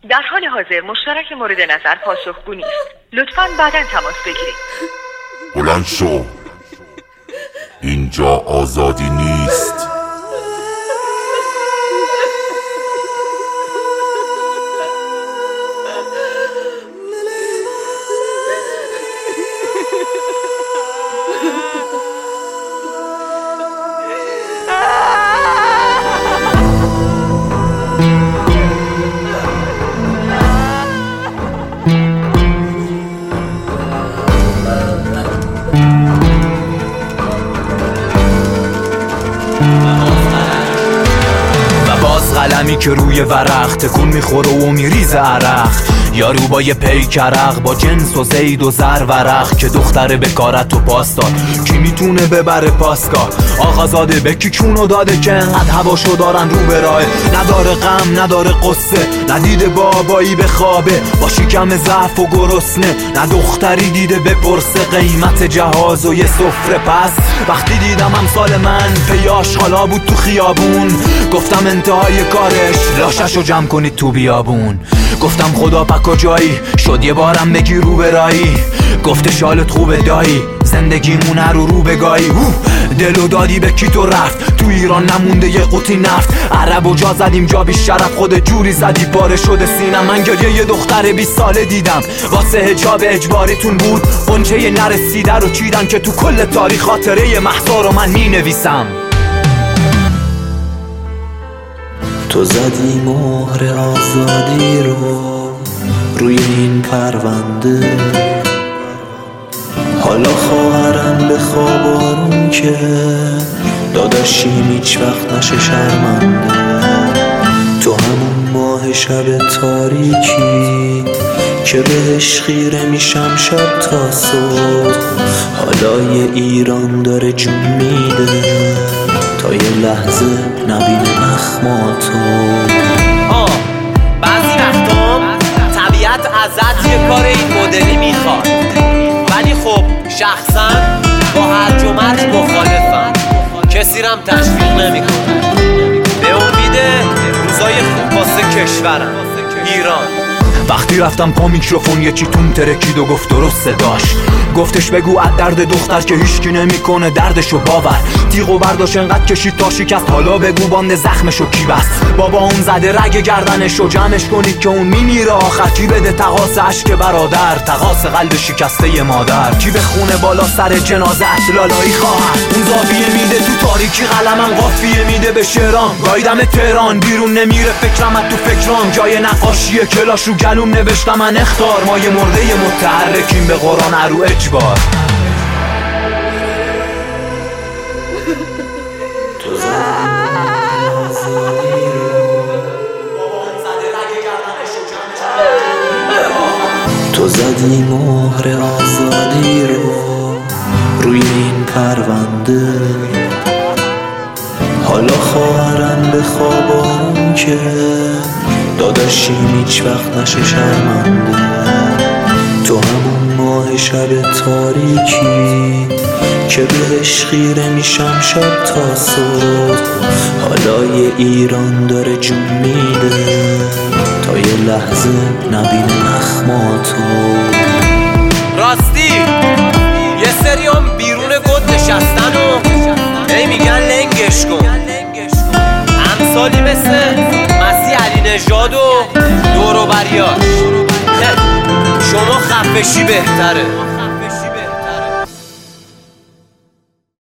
در حال حاضر مشترک مورد نظر پاسخگو نیست. لطفاً بعداً تماس بگیرید. بلند شو، اینجا آزادی نیست. قلمی که روی ورق تکون میخوره و میریزه عرق، یارو با یه پیکرق با جنس و زید و زر ورق که دختر بکارت و پاس داد. کی میتونه ببره پاسگاه؟ آقا زاده به کی کونو داده که انقدر هواشو دارن رو به راه، نداره غم نداره قصه، ندیده بابایی به خوابه با شکم ضعف و گرسنه، نه دختری دیده بپرسه قیمت جهاز و یه سفره. پس وقتی دیدم امثال من پیاش حالا بود تو خیابون، گفتم انتهای کارش لاششو جمع کنید تو بیابون. گفتم خدا پک و جایی شد یه بارم بگی رو برایی، گفته شالت خوبه دایی زندگیمونه رو بگایی. دلو دادی به کی تو رفت، تو ایران نمونده یه قوطی نفت، عرب و جا زدیم جا بی شرف، خود جوری زدی پاره شده سینم. من گریه یه دختر 20 ساله دیدم واسه حجاب اجباریتون بود، قنچه یه نرسیده رو چیدن که تو کل تاریخ خاطره مهسا رو من می نویسم. تو زدی مهر آزادی رو روی این پرونده، حالا خواهرم به خواب آروم که داداشیم هیچ وقت نشه شرمنده. تو همون ماه شب تاریکی که بهش خیره میشم شب تا صبح، حالا یه ایران داره جون میده تا یه لحظه نبینه اخماتو. بعضی وقتا طبیعت ازت یه کار این مدلی میخواد، ولی خب شخصا با هرج و مرج مخالفم، کسی رم تشویق نمیکنم. به امید روزای خوب واسه کشورم ایران. وقتی رفتم پا میکروفون یکی تون ترکید و گفت درسته داشت، گفتش بگو از درد دختر که هیچکی نمیکنه دردشو باور. تیغو برداشت انقدر کشید تا شکست، حالا بگو باند زخمشو کی بست. بابا اون زده رگ گردنشو جمعش کنید که اون میمیره آخر. کی بده تقاس عشق برادر، تقاس قلب شکسته مادر، کی به خونه بالا سر جنازت لالایی خواهد. اون زاویه میده تو تاریکی قلمم قافیه میده به شعرام. گایدم تهران بیرون نمیره فکرم از تو فکرام، جای نقاشی کلاش رو گلوم نوشتم من اختار. ما یه مرده متحرکیم به قرآن ارو اجبار. تو زدی مهر آزادی رو روی این پرونده، حالا خواهرم به خواب آروم که داداشیم هیچ وقت نشه شرمنده. تو همون ماه شب تاریکی که بهش خیره میشم شب تا صبح، حالا یه ایران داره جون میده تا یه لحظه نبینه اخماتو. راستی یه سری هم بیرون گد نشستن و هی میگن لنگش کن، امثالی مثل مسیح علی نژاد و دور و بریاش. شما خفشی بهتره.